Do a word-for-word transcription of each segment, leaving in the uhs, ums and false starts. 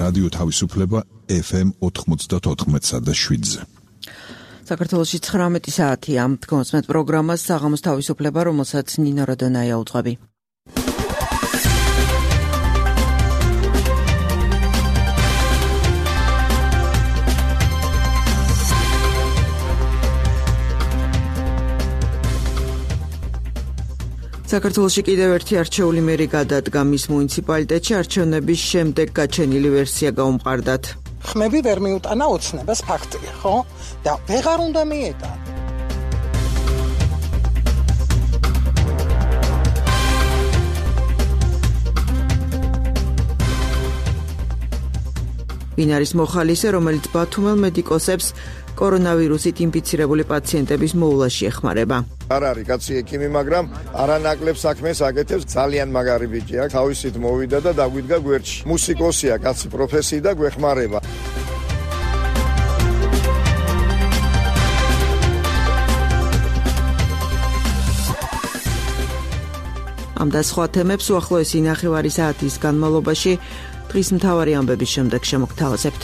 რადიო თავისუფლება ეფ ემ ოთხმოცდაოთხ და შვიდზე. საქართველოში ცხრამეტი საათია. დგომსმეთ პროგრამას საღამოს თავისუფლება, რომელსაც ნინო როდონაია უძღვები. საქართველოში კიდევ ერთი არჩეული მერი გადადგა მის მუნიციპალიტეტში არჩევნების შემდეგ გაჩენილი ვერსია გაუმყარდათ. ხმები ვერ მიუტანა ოცნებას ფაქტია, ხო? და ვეღარ უნდა მიეტანა. ვინ არის მოხალისე, რომელიც ბათუმელ მედიკოსებს კორონავირუსით ინფიცირებული პაციენტების მოვლაში ეხმარება? არ არის კაცი ექიმი, მაგრამ არანაკლებ საქმეს აკეთებს, ძალიან მაგარი ბიჭია, თავისით მოვიდა და დაგვიდგა გვერდში. მუსიკოსია, კაცი პროფესიი და გვეხმარება. ამ და სხვა თემებს უახლოესი ნახევარი საათის განმავლობაში დღის მთავარი ამბების შემდეგ შემოგთავაზებთ.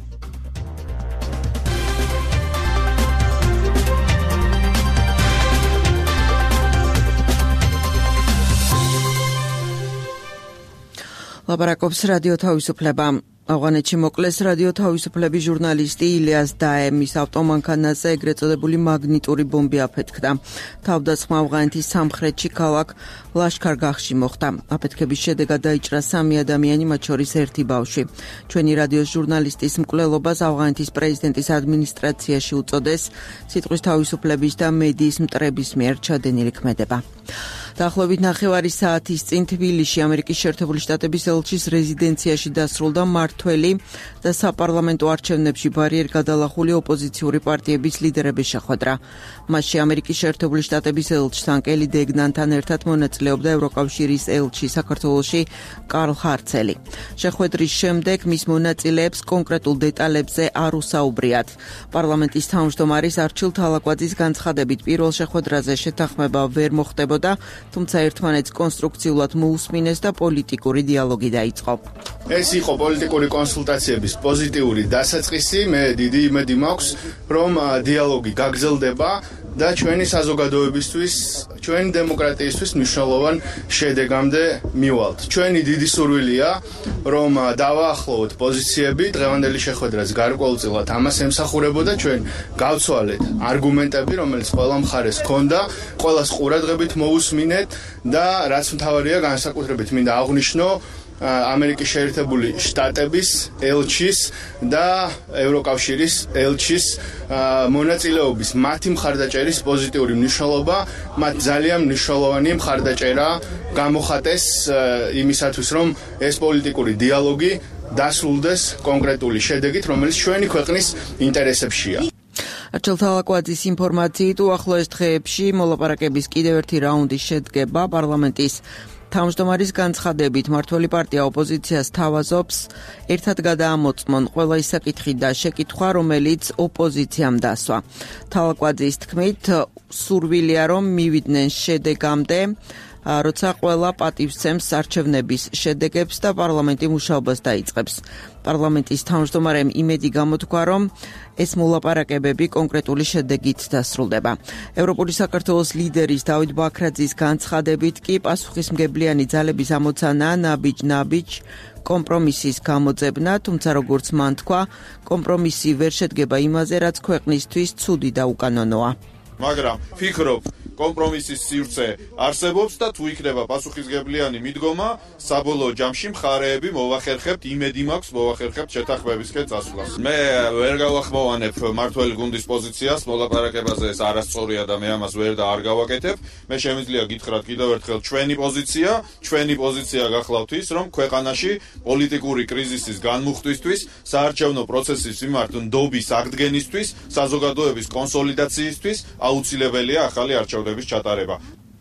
ლაპარაკობს რადიო თავისუფლება. ავღანეთში მოკლეს რადიო თავისუფლების ჟურნალისტი ილიას დაემის ავტომანქანაზე ეგრეთ წოდებული მაგნიტური ბომბი აფეთქდა. თავდასხმა ავღანეთის სამხრეთში ქალაქ ლაშქარ-გახში მოხდა. აფეთქების შედეგად დაიჭრა სამი ადამიანი, მათ შორის ერთი ბავშვი. ჩვენი რადიოს ჟურნალისტის მკვლელობას ავღანეთის პრეზიდენტის ადმინისტრაციაში უწოდეს სიტყვის თავისუფლების და მედიის მტრების მიერ ჩადენილი ქმედება. დაახლოებით ნახევარი საათის წინ თბილისში ამერიკის შეერთებული შტატების ელჩის რეზიდენციაში დასრულდა მართველი და საპარლამენტო არჩევნებში ბარიერ გადალახული ოპოზიციური პარტიების ლიდერების შეხვედრა. მასში ამერიკის შეერთებული შტატების ელჩთან კელი დეგნანთან ერთად მონაწილეობდა ევროკავშირის ელჩი საქართველოში კარლ ჰარცელი. შეხვედრის შემდეგ მის მონაწილეებს კონკრეტულ დეტალებზე არ უსაუბრიათ. პარლამენტის თავმჯდომარის არჩილ თალაკვაძის განცხადებით პირველ შეხვედრაზე შეთანხმება ვერ მოხდებოდა, თუმცა ერთმანეთს კონსტრუქციულად მოусმინეს და პოლიტიკური დიალოგი დაიწყო. ეს იყო პოლიტიკური კონსულტაციების პოზიტიური დასაწყისი. მე დიდი იმედი მაქვს, რომ დიალოგი გაგრძელდება და ჩვენი საზოგადოებისთვის, ჩვენი დემოკრატიისთვის მნიშვნელოვან შედეგამდე მივალთ. ჩვენი დიდი სურვილია, რომ დავაახლოვოთ პოზიციები, დღევანდელი შეხვედრაც გარკვეულწილად ამას ემსახურებოდა, ჩვენ გავცვალეთ არგუმენტები, რომელიც ყველა მხარეს ჰქონდა, ყველას ყურადღებით მოусმინეთ და რაც მთავარია, განსაკუთრებით მინდა აღვნიშნო ამერიკის შეერთებული შტატების ელჩის და ევროკავშირის ელჩის მონაწილეობის მათი მხარდაჭერის პოზიტიური მნიშვნელობა, მათ ძალიან მნიშვნელოვანი მხარდაჭერა გამოხატეს იმისათვის, რომ ეს პოლიტიკური დიალოგი დასრულდეს კონკრეტული შედეგით, რომელიც ჩვენი ქვეყნის ინტერესებშია. არჩილ თალაკვაძის ინფორმაციით უახლოეს დღეებში მოლაპარაკების კიდევ ერთი რაუნდი შედგება. პარლამენტის თავმჯდომარის განცხადებით მართველი პარტია ოპოზიციას თავაზობს ერთად გადაამოწმონ ყველა ის საკითხი და შეკითხვა, რომელიც ოპოზიციამ დასვა. თალაკვაძის თქმით, სურვილია რომ მივიდნენ შედეგამდე, როცა ყველა პატივსცემს არჩევნების შედეგებს და პარლამენტი მუშაობას დაიწყებს. პარლამენტის თავმჯდომარემ იმედი გამოთქვა, რომ ეს მოლაპარაკებები კონკრეტული შედეგით დასრულდება. ევროპული საქართველოს ლიდერის დავით ბაქრაძის განცხადებით კი პასუხისმგებლიანი ძალების ამოცანა ნაბიჯ-ნაბიჯ კომპრომისის გამოძებნა, თუმცა როგორც მან თქვა, კომპრომისი ვერ შედგება იმაზე, რაც ქვეყნისთვის ცუდი და უკანონოა. მაგრამ ფიქრობ, კომპრომისის სივრცე არსებობს და თუ იქნება პასუხისმგებლიანი მიდგომა, საბოლოო ჯამში მხარეები მოვახერხებთ, იმედი მაქვს მოვახერხებთ შეთანხმებისკენ წასვლას. მე ვერ გავახმოვანებ მართველი გუნდის პოზიციას მოლაპარაკებაზე, ეს არასწორია და მე ამას ვერ და არ გავაკეთებ. მე შემიძლია გითხრათ კიდევ ერთხელ ჩვენი პოზიცია, ჩვენი პოზიცია გახლავთ ის, რომ ქვეყანაში პოლიტიკური კრიზისის განმუხტვისთვის, საარჩევნო პროცესის მიმართ ნდობის აღდგენისთვის, საზოგადოების კონსოლიდაციისთვის აუცილებელია ახალი არჩევნების ჩატარება.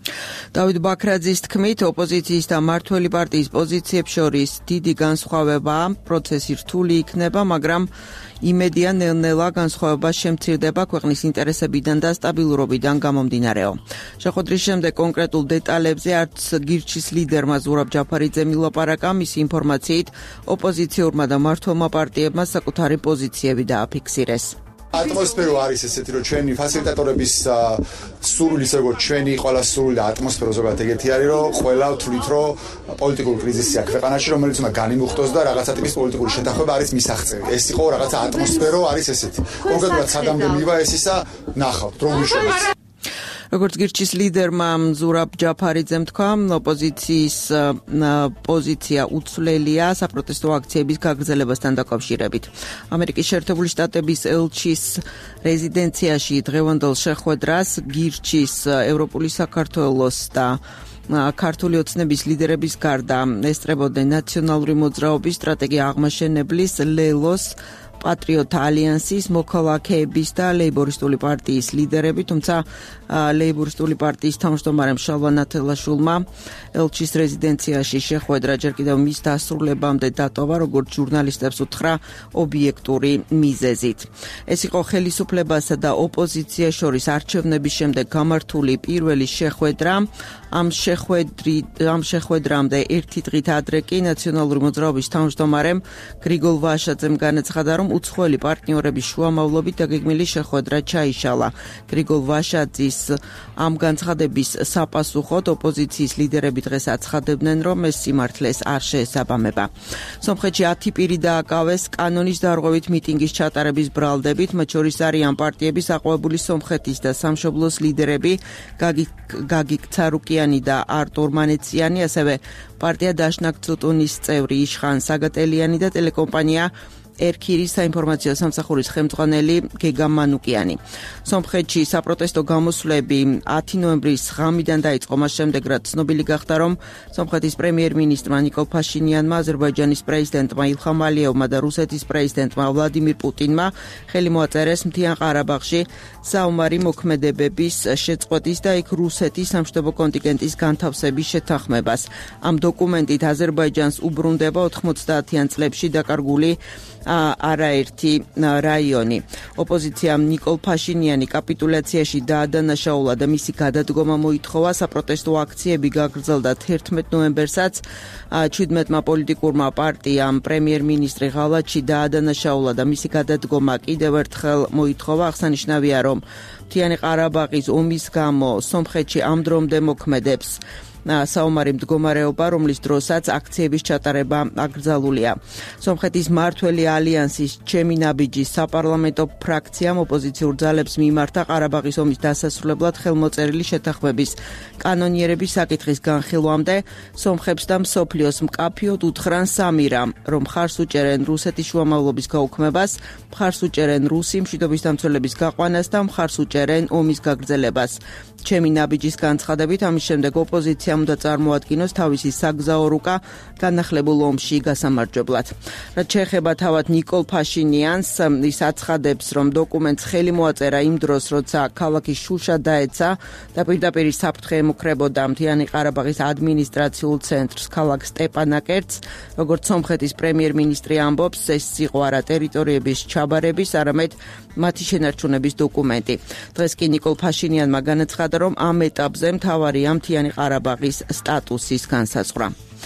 დავით ბაქრაძის თქმით, ოპოზიციის და მართველი პარტიის პოზიციებს შორის დიდი განსხვავებაა, პროცესი რთული იქნება, მაგრამ იმედია ნელ-ნელა განსხვავება შემცირდება ქვეყნის ინტერესებიდან და სტაბილურობიდან გამომდინარეო. შეხვედრის შემდეგ კონკრეტულ დეტალებზე არც გირჩის ლიდერმა ზურაბ ჯაფარიძემ ილაპარაკა, მისი ინფორმაციით ოპოზიციურმა და მმართველმა პარტიებმა საკუთარი პოზიციები დააფიქსირეს. ატმოსფერო არის ესეთი, რომ ჩვენი ფასილიტატორების სურვილი, ისე როგორც ჩვენი ყველა სურვილი და ატმოსფერო ზოგადად ეგეთი არის, რომ ყველა თვლით, რომ პოლიტიკური კრიზისი აქვს ქვეყანაში, რომელიც უნდა განიმუხტოს და რაღაცა ტიპის პოლიტიკური შეთანხმება არის მისაღწევი. ეს იყო რაღაცა ატმოსფერო არის ესეთი. კონკრეტულად სადამდე მივა ეს ისა ნახავთ, რომ ვიშოვეთ. როგორც გირჩის ლიდერმა ზურაბ ჯაფარიძემ თქვა, ოპოზიციის პოზიცია უცვლელია საპროტესტო აქციების გაგრძელებასთან დაკავშირებით. ამერიკის შეერთებული შტატების ელჩის რეზიდენციაში დღევანდელ შეხვედრას გირჩის ევროპული საქართველოს და ქართული ოცნების ლიდერების გარდა ესწრებოდნენ ნაციონალური მოძრაობის სტრატეგია აღმაშენებლის ლელოს პატრიოტ ალიანსის მოქალაქეების და ლეიბორისტული პარტიის ლიდერები, თუმცა ლეიბორისტული პარტიის თავმჯდომარემ შალვა ნათელაშვილმა ელჩის რეზიდენციაში შეხვედრა ჯერ კიდევ მის დასრულებამდე დატოვა, როგორც ჟურნალისტებს უთხრა ობიექტური მიზეზით. ეს იყო ხელისუფლებასა და ოპოზიციას შორის არჩევნების შემდეგ გამართული პირველი შეხვედრა. ამ შეხვედრი ამ შეხვედრამდე ერთი დღით ადრე კი ნაციონალური მოძრაობის თავმჯდომარემ გრიგოლ ვაშაძემ განაცხადა, რომ უცხოელი პარტნიორების შუამავლობით დაგეგმილი შეხვედრა ჩაიშალა. გრიგოლ ვაშაძის ამ განცხადების საპასუხოდ ოპოზიციის ლიდერები დღეს აცხადებდნენ, რომ ეს სიმართლეს არ შეესაბამება. სომხეთში ათი პირი დააკავეს კანონის დარღვევით მიტინგის ჩატარების ბრალდებით, მათ შორის არიან პარტიების აყვავებული სომხეთის და სამშობლოს ლიდერები გაგიკ ცარუკიანი და არტურ მანეციანი, ასევე პარტია დაშნაკ ცუტუნის წევრი იშხან საგატელიანი და ტელეკომპანია ერქირის საინფორმაციო სამსახურის ხელმძღვანელი გეგა მანუკიანი. სომხეთში საპროტესტო გამოსვლები ათი ნოემბრის ღამიდან დაიწყო, მას შემდეგ რაც ცნობილი გახდა, რომ სომხეთის პრემიერ-მინისტრმა ნიკოლ ფაშინიანმა, აზერბაიჯანის პრეზიდენტმა ილხამ ალიევმა და რუსეთის პრეზიდენტმა ვლადიმირ პუტინმა ხელი მოაწერეს მთიან ყარაბაღში საომარი მოქმედებების შეწყვეტის და იქ რუსეთის სამშვიდობო კონტინგენტის განთავსების შეთანხმებას. ამ დოკუმენტით აზერბაიჯანს უბრუნდება ოთხმოცდაათიან წლებში დაკარგული არაერთი რაიონი. ოპოზიციამ ნიკოლ ფაშინიანი კაპიტულაციაში დაადანაშაულა და მისი გადადგომა მოითხოვა. საპროტესტო აქციები გაგრძელდა თერთმეტ ნოემბერსაც. ჩვიდმეტმა პოლიტიკურმა პარტიამ პრემიერ-მინისტრი ღალატში დაადანაშაულა და მისი გადადგომა კიდევ ერთხელ მოითხოვა. აღსანიშნავია, რომ მთიანი ყარაბაღის ომის გამო სომხეთში ამ დრომდე მოქმედებს საომარი მდგომარეობა, რომლის დროსაც აქციების ჩატარება აკრძალულია. სომხეთის მმართველი ალიანსის ჩემი ნაბიჯის საპარლამენტო ფრაქციამ ოპოზიციურ ძალებს მიმართა ყარაბაღის ომის დასასრულებლად ხელმოწერილი შეთანხმების კანონიერების საკითხის განხილვამდე. სომხებს და მსოფლიოს მკაფიოდ უთხრან სამი რამ, რომ მხარს უჭერენ რუსეთის შუამავლობის გაუქმებას, მხარს უჭერენ რუსი მშვიდობის დამცველების გაყვანას და მხარს უჭერენ ომის გაგრძელებას. ჩემი ნაბიჯის განცხადებით, ამის შემდეგ ოპოზიცია უნდა წარმოადგინოს თავისი საგზაო რუკა განახლებულ ომში გასამარჯვებლად. რაც შეეხება თავად ნიკოლ ფაშინიანს, ის აცხადებს, რომ დოკუმენტს ხელი მოაწერა იმ დროს, როცა ქალაქი შუშა დაეცა და პირდაპირ საფრთხე ემუქრებოდა მთიანი ყარაბაღის ადმინისტრაციულ ცენტრს ქალაქ სტეპანაკერტს. როგორც სომხეთის პრემიერ-მინისტრი ამბობს, ეს იყო არა ტერიტორიების ჩაბარების, არამედ მათი შენარჩუნების დოკუმენტი. დღეს კი ნიკოლ ფაშინიანმა განაცხადა, რომ ამ ეტაპზე მთავარია მთიანი ყარაბაღის სტატუსის განსაზღვრა.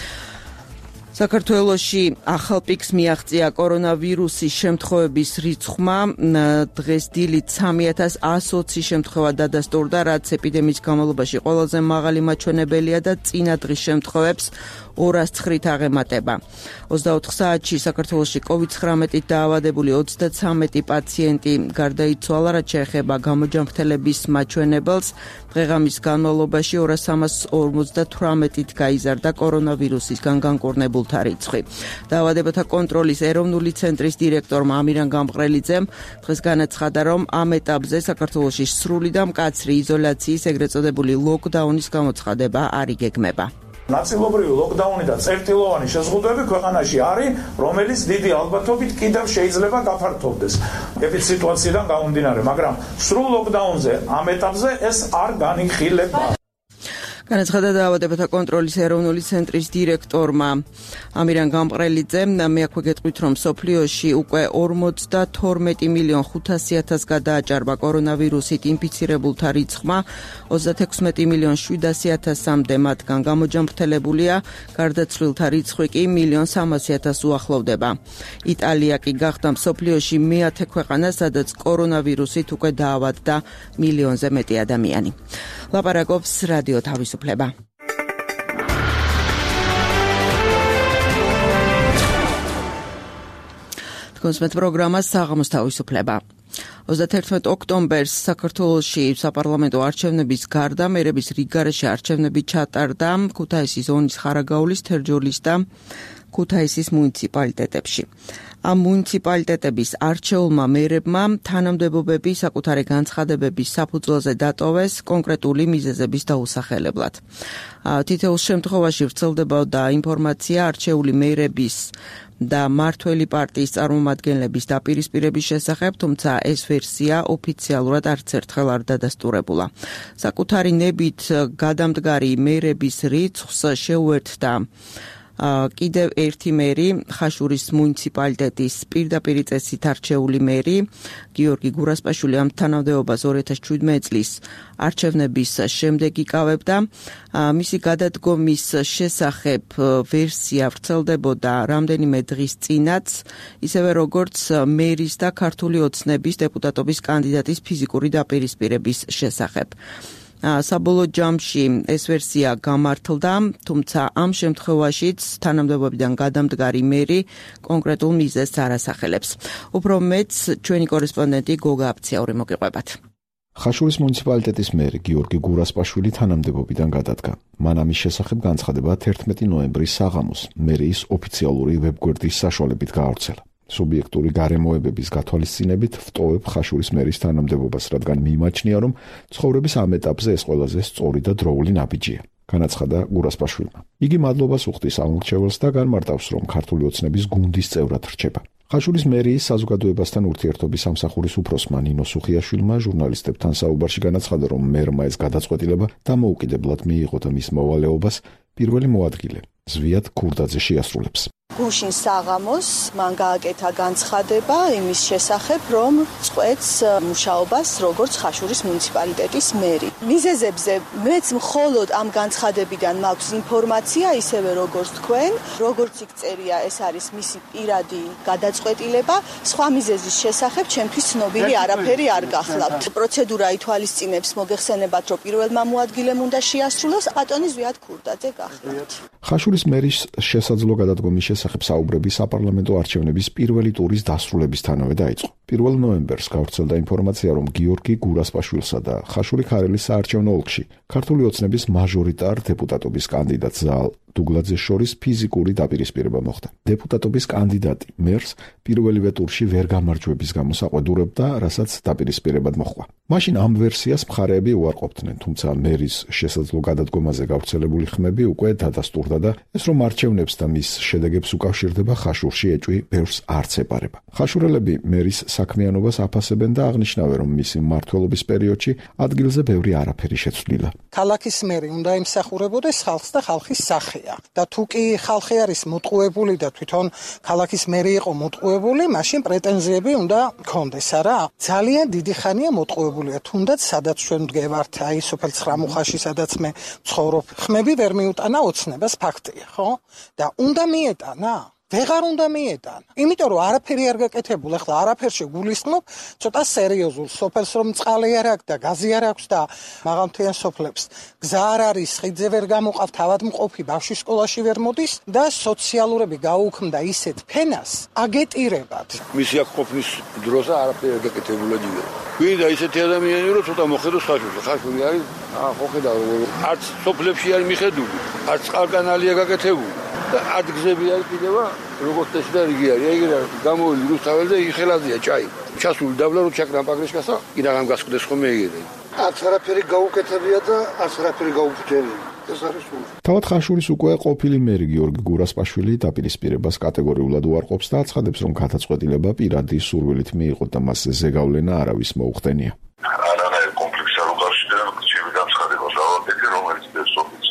საქართველოში ახალ პიკს მიაღწია კორონავირუსის შემთხვევების რიცხვმა. დღეს დილით სამი ათას ათს ოცი შემთხვევა დადასტურდა, რაც ეპიდემიის განმავლობაში ყველაზე მაღალი მაჩვენებელია და წინა დღის შემთხვევებს ორას ცხრით აღემატება. ოცდაოთხ საათში საქართველოში კოვიდ ცხრამეტით დაავადებული ოცდაცამეტი პაციენტი გარდაიცვალა, რაც შეეხება გამოჯანმრთელების მაჩვენებელს. დღეღამის განმავლობაში ორას სამას ორმოცდათვრამეტით გაიზარდა კორონავირუსისგან განკურნებულთა რიცხვი. დაავადებათა კონტროლის ეროვნული ცენტრის დირექტორმა ამირან გამყრელიძემ დღეს განაცხადა, რომ ამ ეტაპზე საქართველოში სრული და მკაცრი იზოლაციის, ეგრეთ წოდებული ლოკდაუნის გამოცხადება არ იგეგმება. ნაწილობრივი ლოკდაუნი და წერტილოვანი შეზღუდვები ქვეყანაში არის, რომელიც დიდი ალბათობით კიდევ შეიძლება გაფართოვდეს ეპიდემიის სიტუაციიდან გამომდინარე, მაგრამ სრულ ლოკდაუნზე ამ ეტაპზე ეს არ განიხილება. განაცხადა დაავადებათა კონტროლის ეროვნული ცენტრის დირექტორმა ამირან გამყრელიძემ. მე აქვე გეტყვით, რომ სოფლიოში უკვე ორმოცდათორმეტი მილიონ ხუთასი ათას გადააჭარბა კორონავირუსით ინფიცირებულთა რიცხვმა, ოცდათექვსმეტი მილიონ შვიდასი ათასამდე მათგან გამოჯანმრთელებულია, გარდაცვლილთა რიცხვი კი მილიონ სამასი ათასს უახლოვდება. იტალია კი გახდა მსოფლიოში მეათე ქვეყანა, სადაც კორონავირუსით უკვე დაავადდა მილიონზე მეტი ადამიანი. ლაპარაკობს რადიო თავისუფლება. თქოსმეთ პროგრამა საღამოს თავისუფლება. ოცდაათერთმეტ ოქტომბერს საქართველოში საპარლამენტო არჩევნების გარდა მერების რიგგარეშე არჩევნები ჩატარდა ქუთაისის ონის, ხარაგაულის, თერჯოლის და ქუთაისის მუნიციპალიტეტებში. ამ მუნიციპალიტეტების არჩეულმა მერებმა თანამდებობები საკუთარი განცხადებების საფუძველზე დატოვეს კონკრეტული მიზეზების დაუსახელებლად. თითოეულ შემთხვევაში ვრცელდებოდა ინფორმაცია არჩეული მერების და მართველი პარტიის წარმომადგენლების დაპირისპირების შესახებ, თუმცა ეს ვერსია ოფიციალურად არც ერთხელ არ დადასტურებულა. საკუთარი ნებით გადამდგარი მერების რიცხვს შეუერთდა კიდევ ერთი მერი, ხაშურის მუნიციპალიტეტის პირდაპირ წესით არჩეული მერი, გიორგი გურასპაშვილი ამ თანამდებობას ორი ათას შვიდმეტი წლის არჩევნების შემდეგ იკავებდა. მისი გადადგომის შესახებ ვერსია ვრცელდებოდა რამდენიმე დღის წინაც, ისევე როგორც მერის და ქართული ოცნების დეპუტატობის კანდიდატის ფიზიკური დაპირისპირების შესახებ. საბოლოო ჯამში ეს ვერსია გამართლდა, თუმცა ამ შემთხვევაშიც თანამდებობიდან გადამდგარი მერი კონკრეტულ მიზეზს არ ასახელებს. უფრო მეტს ჩვენი კორესპონდენტი გოგა აფციაური მოგიყვებათ. ხაშურის მუნიციპალიტეტის მერი გიორგი გურასპაშვილი თანამდებობიდან გადადგა. მან ამის შესახებ განცხადება თერთმეტი ნოემბრის საღამოს მერიის ოფიციალური ვებგვერდის საშუალებით გაავრცელა. სუბიექტური გარემოებების გათვალისწინებით ვტოვებ ხაშურის მერის თანამდებობას, რადგან მიიმაჩნია, რომ ცხოვრების ამ ეტაპზე ეს ყველაზე სწორი და დროული ნაბიჯია. განაცხადა გურასპაშვილმა. იგი მადლობას უხდის ამორჩეველს და განმარტავს, რომ ქართული ოცნების გუნდის წევრად რჩება. ხაშურის მერიის საზოგადოებასთან ურთიერთობის სამსახურის უფროსმა ნინო სუხიაშვილმა ჟურნალისტებთან საუბარში განაცხადა, რომ მერმა ეს გადაწყვეტილება დამოუკიდებლად მიიღო და მის მოვალეობას პირველი მოადგილე ზვიად ქურდაძე შეასრულებს. გუშინ საღამოს მან გააკეთა განცხადება იმის შესახებ, რომ წყვეტს მუშაობას როგორც ხაშურის მუნიციპალიტეტის მერი. მიზეზებზე მეც მხოლოდ ამ განცხადებიდან მაქვს ინფორმაცია, ისევე როგორც თქვენ, როგორც იქ წერია, ეს არის მისი პირადი გადაწყვეტილება, სხვა მიზეზის შესახებ ჩემთვის ცნობილი არაფერი არ გახლავთ. პროცედურა ითვალისწინებს, მოგეხსენებათ, რომ პირველმა მოადგილემ უნდა შეასრულოს, ბატონი ზვიად ქურდაძე გახლავთ. ხაშურის მერის შესაძლო გადადგომის შესახებ საუბრები საპარლამენტო არჩევნების პირველი ტურის დასრულებისთანავე დაიწყო. პირველ ნოემბერს გავრცელდა ინფორმაცია, რომ გიორგი გურასპაშვილსა და ხაშური ქარელის საარჩევნო ოლქში ქართული ოცნების მაჟორიტარ დეპუტატობის კანდიდატ ზაალ დუგლაძეს შორის ფიზიკური დაპირისპირება მოხდა. დეპუტატობის კანდიდატი მერს პირველივე ტურში ვერ გამარჯვების გამო საყვედურებდა, რასაც დაპირისპირებად მოჰყვა. მაშინ ამ ვერსიას მხარეები უარყოფდნენ, თუმცა მერის შესაძლო გადადგომაზე გავრცელებული ხმები უკვე დადასტურდა და ეს რომ არჩევნებს და მის შედეგებს უკავშირდება ხაშურში ეჭვი ბევრს არც ეპარება. ხაშურელები მერის საქმიანობას აფასებენ და აღნიშნავენ, რომ მისი მმართველობის პერიოდში ადგილზე ბევრი არაფერი შეცვლილა. ქალაქის მერი უნდა იმსახურებოდეს ხალხს და ხალხის სახეა. და თუ კი ხალხი არის მოტყუებული და თვითონ ქალაქის მერი იყო მოტყუებული, მაშინ პრეტენზიები უნდა გქონდეს, არა? ძალიან დიდი ხანია მოტყუებულია, თუნდაც სადაც ჩვენ ვდგევართ, აი სოფელ ცხრამუხაში, სადაც მე ვცხოვრობ, ხმები ვერ მიუტანა ოცნებას, ფაქტია, ხო? და უნდა მიეტანა. ვეღარ უნდა მიეტანა. იმიტომ რომ არაფერი არ გაკეთებულა, ახლა არაფერში გულისხმობ, ცოტა სერიოზულ სოფელს რომ წყალი არ აქვს და გაზი არ აქვს და მაღალმთიან სოფლებს გზა არ არის, ხიდზე ვერ გამოყავ, თავადმყოფი ბავშვი სკოლაში ვერ მოდის და სოციალურები გაუქმდა ისეთ ფენას აგეტირებად. მისი აქ ყოფნის დროზე არაფერი არ გაკეთებულა ჯერ. გვინდა ისეთი ადამიანი რომ ცოტა მოხედოს ხაშურში. ხაშური არის, აა ხო ხედავ რომ არც სოფლებში არის მიხედული, არც წყალკანალია გაკეთებული. და ადგზები არის კიდევა როგორც ეს და რიგი არის ეგ რა გამოვილი რუსთაველი და იხელაზია ჭაი ჩასული დაბლა რო ჩაკრა პაგრიშკასა ირაღამ გასკდეს ხოლმე ეგრე არც არაფერი გაუკეთებია და არც არაფერი გაუფრთხილია ეს არის სულ თავად ხაშურის უკვე ყოფილი მერი გიორგი გურასპაშვილი დაპირისპირებას კატეგორიულად უარყოფს და აცხადებს, რომ გადაწყვეტილება პირადი სურვილით მიიღო და მას ზეგავლენა არავის მოუხდენია. არანაირ კონფლიქტს არ უკავშირდება ჩემი განცხადება, რომელიც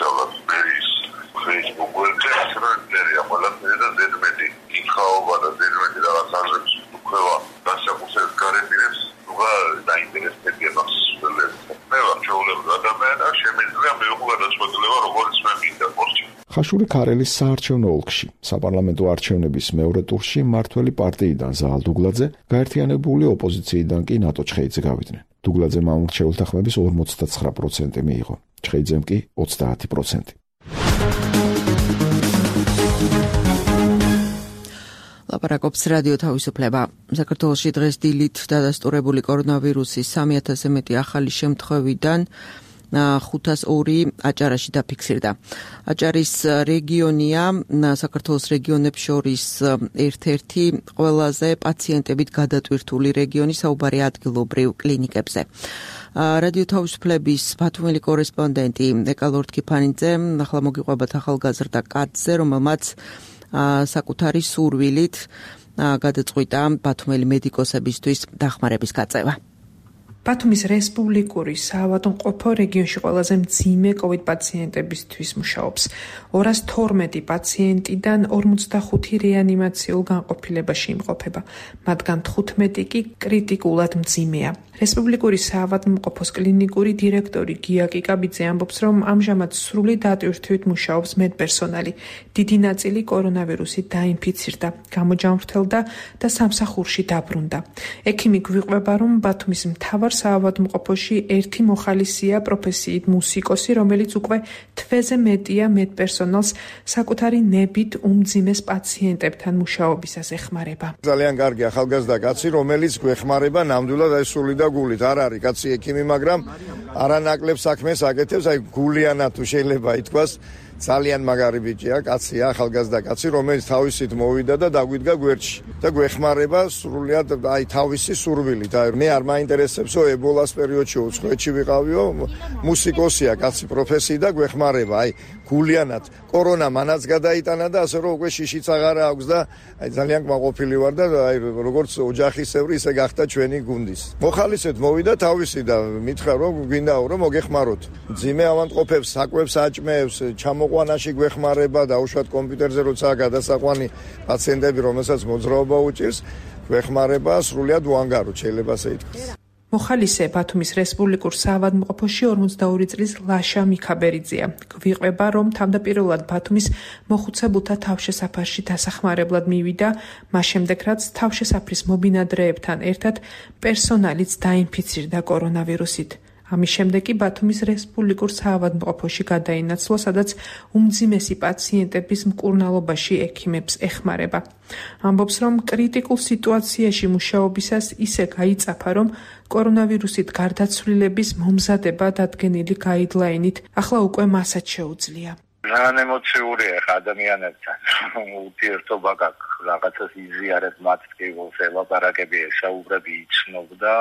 ხაშური ქარელის საარჩევნო ოლქში საპარლამენტო არჩევნების მეორე ტურში მმართველი პარტიიდან ზაალ დუგლაძე, გაერთიანებული ოპოზიციიდან კი ნატო ჩხეიძე გავიდნენ. დუგლაძემ ამ მრჩეველთა ხმების ორმოცდათსხრა პროცენტი მიიღო, ჩხეიძემ კი ოცდაათი პროცენტი. ლაპარაკობს რადიო თავისუფლება. საქართველოში დღეს დილით დადასტურებული კორონავირუსის სამი ათასზე მეტი ახალი შემთხვევიდან ხუთას ორი აჭარაში დაფიქსირდა. აჭარის რეგიონია საქართველოს რეგიონებს შორის ერთ-ერთი ყველაზე პაციენტებით გადატვირთული რეგიონი საუბარი ადგილობრივ კლინიკებზე. რადიო თავისუფლების ბათუმელი კორესპონდენტი ეკალორდ კიფანიძე ახლა მოგიყვებათ ახალგაზრდა კაცზე, რომელმაც საკუთარი სურვილით გადაწყვიტა ბათუმელი მედიკოსებისთვის დახმარების გაწევა. ბათუმის რესპუბლიკური საავადმყოფო რეგიონში ყველაზე მძიმე კოვიდ პაციენტებისთვის მუშაობს. ორას თორმეტი პაციენტიდან ორმოცდახუთი რეანიმაციულ განყოფილებაში იმყოფება, მათგან თხუთმეტი კი კრიტიკულად მძიმეა. რესპუბლიკური საავადმყოფოს კლინიკური დირექტორი გია კიკაბიძე ამბობს, რომ ამჟამად სრული დატვირთვით მუშაობს მედპერსონალი. დიდი ნაწილი კორონავირუსით დაინფიცირდა, გამოჯანმრთელდა და სამსახურში დაბრუნდა. ექიმი გვიყვება, რომ ბათუმის მთავარ საავადმყოფოში ერთი მოხალისეა პროფესიით მუსიკოსი, რომელიც უკვე თვეზე მეტია მედპერსონალს საკუთარი ნებით უმძიმეს პაციენტებთან მუშაობისას ეხმარება. ძალიან კარგი ახალგაზრდა კაცი, რომელიც გვეხმარება ნამდვილად აი სული და გულით. არ არის კაცი ექიმი, მაგრამ არანაკლებ საქმეს აკეთებს, აი გულიანად თუ შეიძლება ითქვას. ძალიან მაგარი ბიჭია, კაცია, ახალგაზრდა კაცი, რომელიც თავისით მოვიდა და დაგვიდგა გვერდში და გვეხმარება სრულიად აი თავისი სურვილით. აი მე არ მაინტერესებსო ებოლას პერიოდში უცხოეთში ვიყავიო, მუსიკოსია კაცი პროფესიით და გვეხმარება. აი გულიანად კორონა მანაც გადაიტანა და ასე რომ უკვე შიშიც აღარა აქვს და აი ძალიან კმაყოფილი ვარ და აი როგორც ოჯახისებრი ისე გახდა ჩვენი გუნდის. მოხალისეთ მოვიდა თავისი და მითხრა რომ გვინდაო რომ მოგეხმაროთ. ძიმე ავადმყოფებს, საკვებს აჭმევს, ჩამოყვანაში გვეხმარება და უშუალოდ კომპიუტერზე როცა გადასაყვანი პაციენტები, რომელსაც მოძრაობა უჭირს, გვეხმარება სრულიად უანგაროდ, შეიძლება ასე ითქვას. მოხალისე ბათუმის რესპუბლიკურ საავადმყოფოში ორმოცდაორი წლის ლაშა მიქაბერიძეა. გვიყვება, რომ თავდაპირველად ბათუმის მოხუცებულთა თავშესაფარში დასახმარებლად მივიდა, მას შემდეგ რაც თავშესაფრის მობინადრეებთან ერთად პერსონალიც დაინფიცირდა კორონავირუსით. ამის შემდეგ კი ბათუმის რესპუბლიკურ საავადმყოფოში გადაინაცვლა, სადაც უმძიმესი პაციენტების მკურნალობაში ექიმებს ეხმარება. ამბობს, რომ კრიტიკულ სიტუაციაში მუშაობისას ისე გაიწაფა, რომ კორონავირუსით გარდაცვლილების მომზადება დადგენილი გაიდლაინით ახლა უკვე მასაც შეუძლია. ძალიან ემოციურია ადამიანებთან. ურთიერთობა გაქვს, რაღაცას იზიარებ მათ ტკივილს, ელაპარაკები, ესაუბრები, იცნობდა.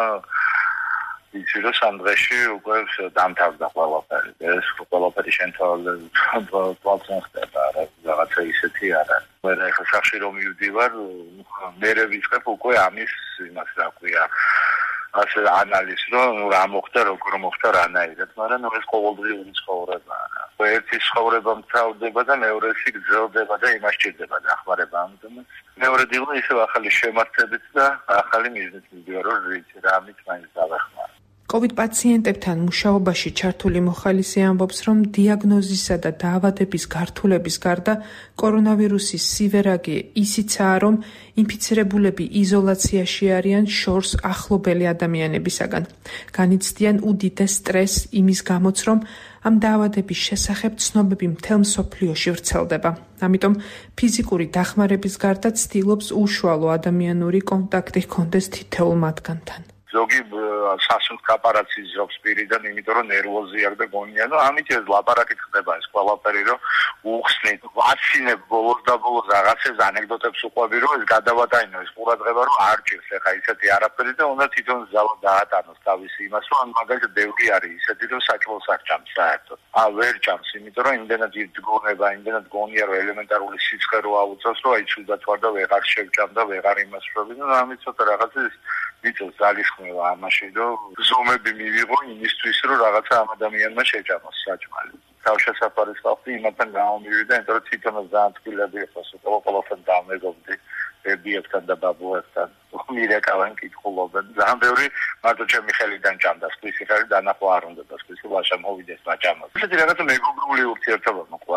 იცი რომ სამ დღეში უკვე დამთავრდა ყველაფერი. ეს ყველაფერი შემთხვევაში ხდება, რაღაცა ისეთი არა. მე ახლა სახში რომ მივდივარ, მერე ვიწყებ უკვე ამის იმას რა ქვია, ასე ანალიზს, რომ რა მოხდა, როგორ მოხდა რანაირად, მაგრამ ეს ყოველდღიური ცხოვრებაა. ერთი ცხოვრება მთავრდება და მეორესი გრძელდება და იმას ჭირდება დახმარება ამიტომაც. მეორე დილო ისევ ახალი შემართებით და ახალი მიზნით მივდივარ, რომ ვიცი რა ამით მაინც დავეხმარო. კოვიდ პაციენტებთან მუშაობაში ჩართული მოხალისე ამბობს, რომ დიაგნოზისა და დაავადების გართულების გარდა კორონავირუსის სივერაგი ისიცაა, რომ ინფიცირებულები იზოლაციაში არიან შორს ახლობელი ადამიანებისაგან. განიცდიან უდიდეს სტრესს იმის გამოც, რომ ამ დაავადების შესახებ ცნობები მთელ მსოფლიოში ვრცელდება. ამიტომ ფიზიკური დახმარების გარდა ცდილობს უშუალო ადამიანური კონტაქტი ჰქონდეს თითოეულ მათგანთან. ზოგი სასუნთქ აპარატს იზრობს პირიდან, იმიტომ რომ ნერვოზი აქვს და გონია, ну ამით ეს ლაპარაკით ხდება ეს ყველაფერი, რომ უხსნით, ვაცინებ ბოლოს და ბოლოს რაღაცებს ანეკდოტებს უყვები, რომ ეს გადავატაინო, ეს ყურადღება რომ არ ჭირს ახლა ისეთი არაფერი და უნდა თვითონ ზალა დაატანოს თავისი იმას, რომ მაგალითად ბევრი არის ისეთი, რომ საჭმელს არ ჭამს საერთოდ. ა ვერ ჭამს, იმიტომ რომ იმდენად იდგონება, იმდენად გონია, რომ ელემენტარული სიცხე რო აუწევს, რომ აი ცუდად ვარ და ვეღარ შევჭამ და ვეღარ იმასწრები, ну ამით ცოტა რაღაცის ვიცით ძალისხმევა ამაში, რომ ზომები მივიღო იმისთვის, რომ რაღაცა ამ ადამიანმა შეჭამოს საჭმელი. თავშესაფარის ხალხი იმათთან გამომივიდა, იმიტომ რომ თვითონაც ძალიან თბილები იყოს, ყველაფერთან დამეგობდი, ბებიებთან და ბაბუებთან. მირეკავენ, კითხულობენ. ძალიან ბევრი მარტო ჩემი ხელიდან ჭამდა, სხვისი ხელი დანახვა არ უნდა და სხვისი ლაშა მოვიდეს მაჭამოს. ესეთი რაღაცა მეგობრული ურთიერთობა ყველასთან.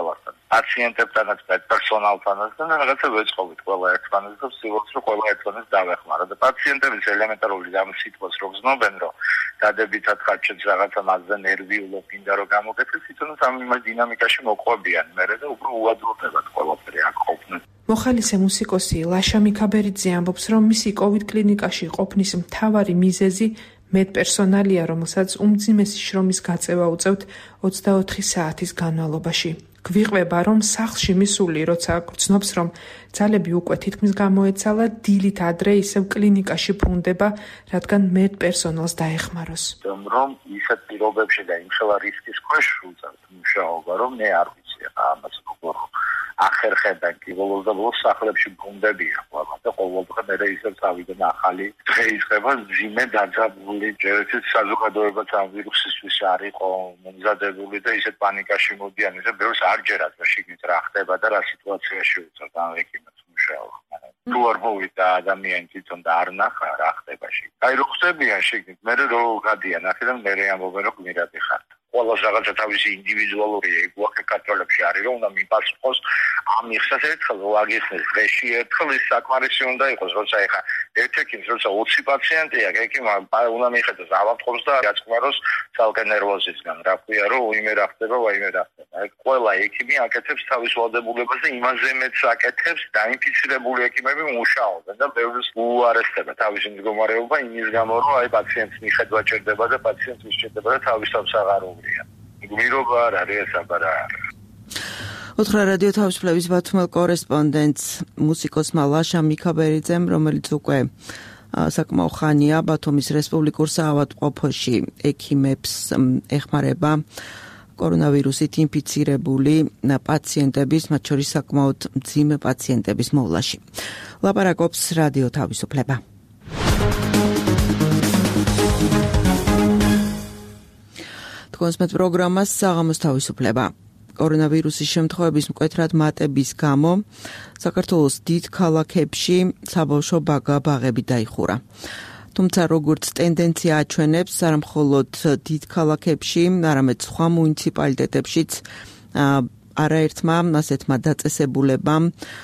პაციენტებთანაც და პერსონალთანაც და რაღაცა ვეწყობით ყველა ერთმანეთს და ვცდილობთ რომ ყველა ერთმანეთს დავეხმარა და პაციენტების ელემენტარული ამ სიტყვას რო გზნობენ რომ დადებითად ხარჯებს რაღაცა მასზე ნერვიულობ გინდა რომ გამოგეცეს თვითონაც ამ იმას დინამიკაში მოყვებიან მერე და უფრო უადვილდებათ ყველაფერი აქ ყოფნა. მოხალისე მუსიკოსი ლაშა მიქაბერიძე ამბობს, რომ მისი კოვიდ კლინიკაში ყოფნის მთავარი მიზეზი მედპერსონალია, რომელსაც უმძიმესი შრომის გაწევა უწევთ ოცდაოთხი საათის განმავლობაში. გვიყვება, რომ სახლში მისული, როცა გრძნობს, რომ ძალები უკვე თითქმის გამოეცალა, დილით ადრე ისევ კლინიკაში ბრუნდება, რადგან მედპერსონალს დაეხმაროს. რომ ისეთ პირობებში და იმ ხელა რისკის ქვეშ უწევთ მუშაობა, რომ მე არ ვიცი ამას როგორ ახერხებენ კი ბოლოს და ბოლოს სახლებში ბრუნდებიან ყველა და ყოველდღე მე ისევ წავიდან ახალი დღე იწყება ძიმე დაძაბული ჯერ ისე საზოგადოებაც ამ ვირუსისთვის არ იყო მომზადებული და ისეთ პანიკაში მოდიან ისე ბევრს არ ჯერათ რომ შიგნით რა ხდება და რა სიტუაციაში უწევთ ამ ექიმებს მუშაობა თუ არ მოვიდა ადამიანი თვითონ და არ ნახა რა ხდება შიგნით აი რო ხდებიან შიგნით მე რო გადიან აქედან მე ამბობენ რომ გმირადი ხართ ყველას რაღაცა თავისი ინდივიდუალური ეგუახე კათოლიკში არის რომ უნდა მიპასუხოს ამ იხსას ერთხელ ვაგიხსნეს დღეში ერთხელ ის საკმარისი უნდა იყოს როცა ეხა ერთ-ერთი როცა ოცი პაციენტია ეკიმა უნდა მიხედოს ავადმყოფს და გაწყმაროს ცალკე ნერვოზისგან რა ქვია რომ უიმე რა ხდება ვაიმე რა ხდება აი ყველა ექიმი აკეთებს თავის ვალდებულებას და იმაზე მეც აკეთებს დაინფიცირებული ექიმები მუშაობენ და ბევრს უარესდება თავისი მდგომარეობა იმის გამო რომ აი პაციენტს მიხედვა ჭირდება და პაციენტს მისჭირდება და თავის თავს აღარ გმირობა არ არის ეს აბარა უთხრა რადიო თავისუფლების ბათუმელ კორესპონდენტს მუსიკოსმა ლაშა მიქაბერიძემ, რომელიც უკვე საკმაო ხანია ბათუმის რესპუბლიკურ საავადმყოფოში ექიმებს ეხმარება კორონავირუსით ინფიცირებული პაციენტების, მათ შორის საკმაოდ მძიმე პაციენტების მოვლაში. ლაპარაკობს რადიო თავისუფლება. კონსმეთ პროგრამას საღამოს თავისუფლება. კორონავირუსის შემთხვევების მკვეთრად მატების გამო საქართველოს დიდ ქალაქებში საბავშვო ბაგა-ბაღები დაიხურა. თუმცა როგორც ტენდენცია აჩვენებს, არა მხოლოდ დიდ ქალაქებში, არამედ სხვა მუნიციპალიტეტებშიც არაერთმა ასეთმა დაწესებულებამ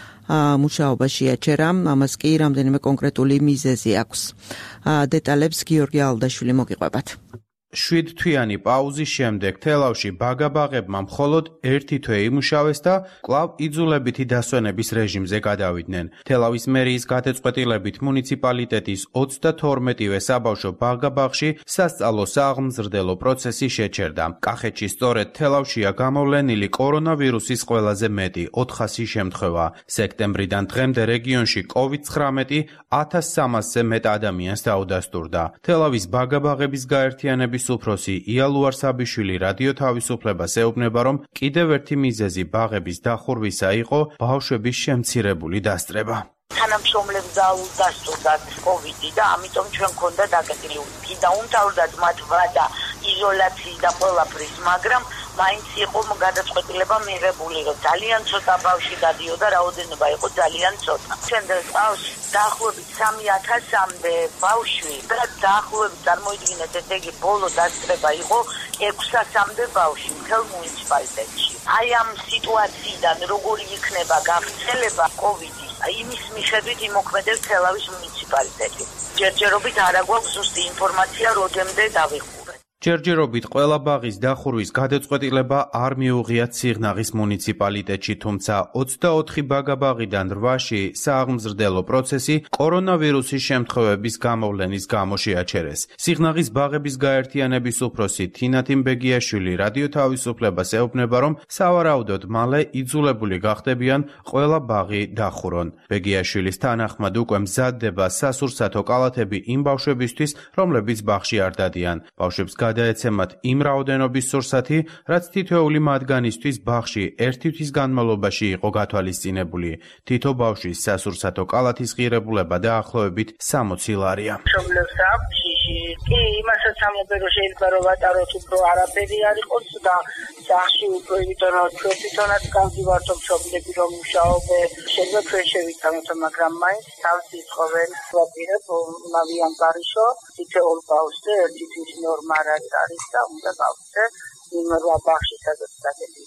მუშაობაში აჩერა, ამას კი რამდენიმე კონკრეტული მიზეზი აქვს. დეტალებს გიორგი ალდაშვილი მოგიყვებათ. შვიდთვიანი პაუზის შემდეგ თელავში ბაგა-ბაღებმა მხოლოდ ერთი თვე იმუშავეს და კვლავ იძულებითი დასვენების რეჟიმზე გადავიდნენ. თელავის მერიის გადაწყვეტილებით მუნიციპალიტეტის ოცდათორმეტივე საბავშვო ბაგა-ბაღში სასწავლო სააღმზრდელო პროცესი შეჩერდა. კახეთში სწორედ თელავშია გამოვლენილი კორონავირუსის ყველაზე მეტი ოთხასი შემთხვევა. სექტემბრიდან დღემდე რეგიონში კოვიდ ცხრამეტი ათას სამასზე მეტ ადამიანს დაუდასტურდა. თელავის ბაგა-ბაღების გაერთიანების უფროსი იალუარ საბიშვილი რადიო თავისუფლებას ეუბნება, რომ კიდევ ერთი მიზეზი ბაღების დახურვისა იყო ბავშვების შემცირებული დასწრება. თანამშრომლებს დაუდასტურდათ კოვიდი და ამიტომ ჩვენ გქონდა დაკეტილი კი დაუმთავრდათ მათ ვადა იზოლაციის და ყველაფრის, მაგრამ მაინც იყო გადაწყვეტილება მიღებული, რომ ძალიან ცოტა ბავშვი გადიოდა, რაოდენობა იყო ძალიან ცოტა. ჩვენ წავს დაახლოებით სამი ათასამდე ბავშვი და დაახლოებით წარმოიდგინეთ, ესე იგი ბოლო დასწრება იყო ექვსასამდე ბავშვი მთელ მუნიციპალიტეტში. აი ამ სიტუაციიდან როგორი იქნება გავრცელება კოვიდის, იმის მიხედვით იმოქმედებს თელავის მუნიციპალიტეტი. ჯერჯერობით არ აგვაქვს ზუსტი ინფორმაცია, როდემდე დავიხურეთ. ჯერჯერობით ყველა ბაღის დახურვის გადაწყვეტილება არ მიუღიათ სიღნაღის მუნიციპალიტეტში, თუმცა ოცდაოთხი ბაგა-ბაღიდან რვაში სააღმზრდელო პროცესი კორონავირუსის შემთხვევების გამოვლენის გამო შეაჩერეს. სიღნაღის ბაღების გაერთიანების უფროსი თინათინ ბეგიაშვილი რადიო თავისუფლებას ეუბნება, რომ სავარაუდოდ მალე იძულებული გახდებიან ყველა ბაღი დახურონ. ბეგიაშვილის თანახმად უკვე მზადდება სასურსათო კალათები იმ ბავშვებისთვის, რომლებიც ბაღში არ დადიან. ბავშვებს გადაეცემათ იმ რაოდენობის სურსათი, რაც თითოეული მათგანისთვის ბაღში ერთი თვის განმავლობაში იყო გათვალისწინებული. თითო ბავშვის სასურსათო კალათის ღირებულება დაახლოებით სამოცი ლარია. მშობლებს აქვს კი იმასაც ამბობენ, რომ შეიძლება რომ ვატაროთ უფრო არაფერი არ იყოს და სახში უფრო იმიტომ რომ ჩვენ თვითონაც გავდივართ მშობლები რომ მუშაობენ, შეიძლება ჩვენ შევიტანოთ, მაგრამ მაინც თავს იწოვენ ვაპირებ მავიან ბარიშო თითოეულ ბავშვზე ერთი თვის ნორმა არის და უნდა გავხდე იმ რვა ბაღში სადაც დაგებია.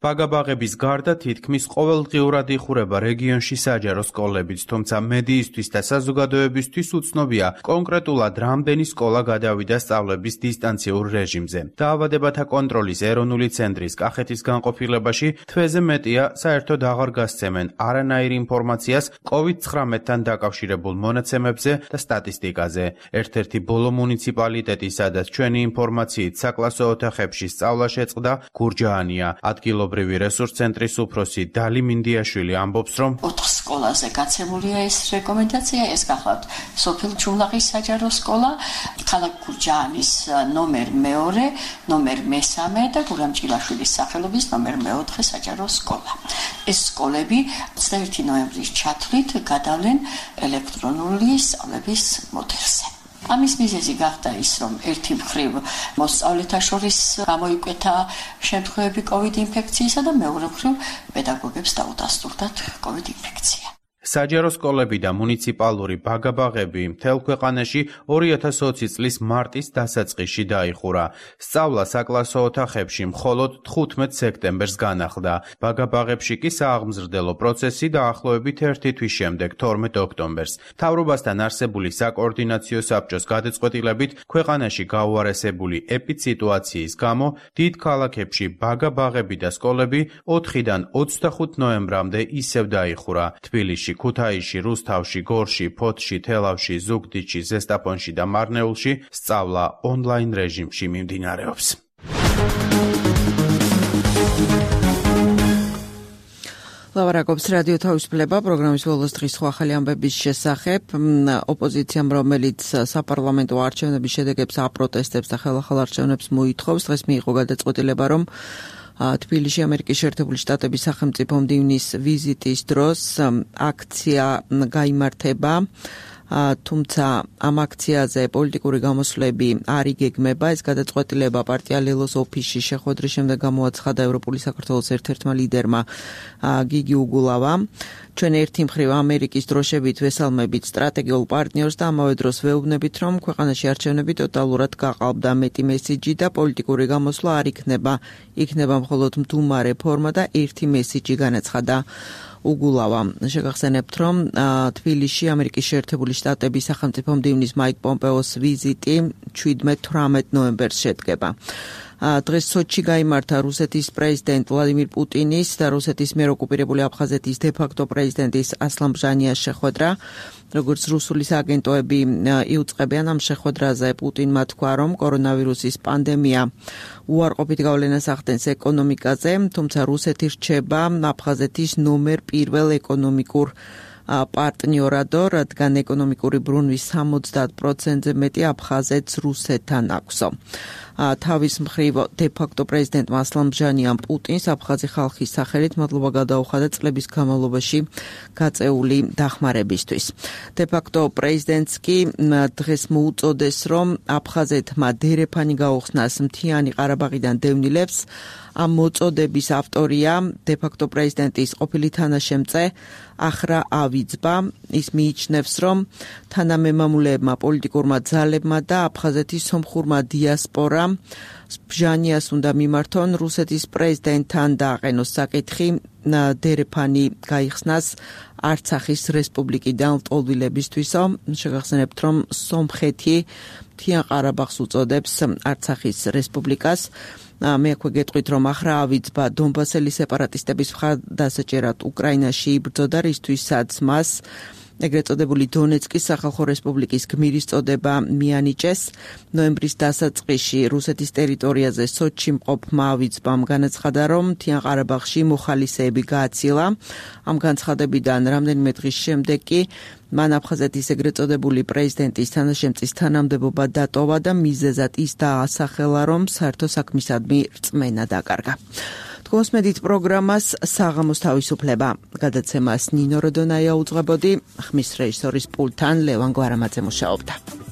ბაგაბაღების გარდა თითქმის ყოველდღიურად იხურება რეგიონში საჯარო სკოლებიც, თუმცა მედიისთვის და საზოგადოებისთვის უცნობია კონკრეტულად რამდენი სკოლა გადავიდა სწავლების დისტანციურ რეჟიმზე. დაავადებათა კონტროლის ეროვნული ცენტრის კახეთის განყოფილებაში თვეზე მეტია საერთოდ აღარ გასცემენ არანაირ ინფორმაციას კოვიდ ცხრამეტთან დაკავშირებულ მონაცემებზე და სტატისტიკაზე. ერთ-ერთი ბოლო მუნიციპალიტეტი, სადაც ჩვენი ინფორმაციით საკლასო ოთახებში სწავლა შეწყდა, გურჯაანია. ადგილობრივი რესურს ცენტრის უფროსი დალი მინდიაშვილი ამბობს, რომ ოთხ სკოლაზე გაცემულია ეს რეკომენდაცია, ეს გახლავთ სოფელ ჩუმლაღის საჯარო სკოლა, ქალაქ გურჯაანის ნომერ მეორე, ნომერ მესამე და გურამ ჭილაშვილის სახელობის ნომერ მეოთხე საჯარო სკოლა. ეს სკოლები ოცდაერთი ნოემბრის ჩათვლით გადავლენ ელექტრონული სწავლების მოდელზე. ამის მიზეზი გახდა ის, რომ ერთი მხრივ მოსწავლეთა შორის გამოიკვეთა შემთხვევები კოვიდ ინფექციისა და მეორე მხრივ პედაგოგებს დაუდასტურდათ კოვიდ ინფექცია. საჯარო სკოლები და მუნიციპალური ბაგაბაღები მთელ ქვეყანაში ორი ათას ოცი წლის მარტის დასაწყისში დაიხურა. სწავლა საკლასო ოთახებში მხოლოდ თხუთმეტ სექტემბერს განახლდა. ბაგაბაღებში კი სააღმზრდელო პროცესი დაახლოებით ერთი თვის შემდეგ თორმეტ ოქტომბერს. მთავრობასთან არსებული საკოორდინაციო საბჭოს გადაწყვეტილებით ქვეყანაში გაუარესებული ეპიდსიტუაციის გამო დიდ ქალაქებში ბაგაბაღები და სკოლები ოთხიდან ოცდახუთ ნოემბრამდე ისევ დაიხურა. თბილისში, ქუთაისში, რუსთავში, გორში, ფოთში, თელავში, ზუგდიდში, ზესტაფონში და მარნეულში სწავლა ონლაინ რეჟიმში მიმდინარეობს. ლავარაკობს რადიო თავისუფლება პროგრამის ბოლოს დღის სხვა ახალი ამბების შესახებ. ოპოზიციამ, რომელიც საპარლამენტო არჩევნების შედეგებს აპროტესტებს და ხელახალ არჩევნებს მოითხოვს, დღეს მიიღო გადაწყვეტილება, რომ თბილისში ამერიკის შეერთებული შტატების სახელმწიფო მდივნის ვიზიტის დროს აქცია გაიმართება, თუმცა ამ აქციაზე პოლიტიკური გამოსვლები არ იგეგმება. ეს გადაწყვეტილება პარტია ლელოს ოფისში შეხვედრის შემდეგ გამოაცხადა ევროპული საქართველოს ერთ-ერთმა ლიდერმა გიგი უგულავამ. ჩვენ ერთი მხრივ ამერიკის დროშებით ვესალმებით სტრატეგიულ პარტნიორს და ამავე დროს ვეუბნებით, რომ ქვეყანაში არჩევნები ტოტალურად გაყალბდა. მეტი მესიჯი და პოლიტიკური გამოსვლა არ იქნება. იქნება მხოლოდ მდუმარე ფორმა და ერთი მესიჯი, განაცხადა უგულავა. შეგახსენებთ, რომ თბილისში ამერიკის შეერთებული შტატების სახელმწიფო მდივნის მაიკ პომპეოს ვიზიტი შვიდმეტ თვრამეტ ნოემბერს შედგება. დღეს სოჩში გაიმართა რუსეთის პრეზიდენტ ვლადიმირ პუტინის და რუსეთის მიერ ოკუპირებული აფხაზეთის დე-ფაქტო პრეზიდენტის ასლან ბჟანიას შეხვედრა. როგორც რუსული სააგენტოები იუწყებიან, ამ შეხვედრაზე პუტინმა თქვა, რომ კორონავირუსის პანდემია უარყოფით გავლენას ახდენს ეკონომიკაზე, თუმცა რუსეთი რჩება აფხაზეთის ნომერ პირველ ეკონომიკურ პარტნიორადო, რადგან ეკონომიკური ბრუნვის სამოცდაათ პროცენტზე მეტი აფხაზეთს რუსეთთან აქვსო. თავის მხრივ დე-ფაქტო პრეზიდენტმა ასლან ბჟანიამ პუტინს აფხაზი ხალხის სახელით მადლობა გადაუხადა წლების განმავლობაში გაწეული დახმარებისთვის. დე-ფაქტო პრეზიდენტს კი დღეს მოუწოდეს, რომ აფხაზეთმა დერეფანი გაუხსნას მთიანი ყარაბაღიდან დევნილებს. ამ მოწოდების ავტორია დე-ფაქტო პრეზიდენტის ყოფილი თანაშემწე ახრა ავიძბა. ის მიიჩნევს, რომ თანამემამულეებმა, პოლიტიკურმა ძალებმა და აფხაზეთის სომხურმა დიასპორამ ბჟანიას უნდა მიმართონ რუსეთის პრეზიდენტთან დააყენოს საკითხი დერეფანი გაიხსნას არცახის რესპუბლიკიდან ლტოლვილებისთვისო. შეგახსენებთ, რომ სომხეთი მთიან ყარაბაღს უწოდებს არცახის რესპუბლიკას. მე აქვე გეტყვით, რომ ახრა ავიძბა დონბასელი სეპარატისტების მხარდასაჭერად უკრაინაში იბრძოდა, რისთვისაც მას ეგრეთ წოდებული დონეცკის სახალხო რესპუბლიკის გმირის წოდება მიანიჭეს. ნოემბრის დასაწყისში რუსეთის ტერიტორიაზე სოჩში მყოფმა ავიძბამ განაცხადა, რომ მთიან ყარაბაღში მოხალისეები გააცილა. ამ განცხადებიდან რამდენიმე დღის შემდეგ კი მან აფხაზეთის ეგრეთ წოდებული პრეზიდენტის თანაშემწის თანამდებობა დატოვა და მიზეზად ის დაასახელა, რომ საერთო საქმისადმი რწმენა დაკარგა. თქოსმედით პროგრამას საღამოს თავისუფლება. გადაცემას ნინო როდონაია უძღვებოდი, ხმის რეჟისორის პულტთან ლევან გვარამაძე მუშაობდა.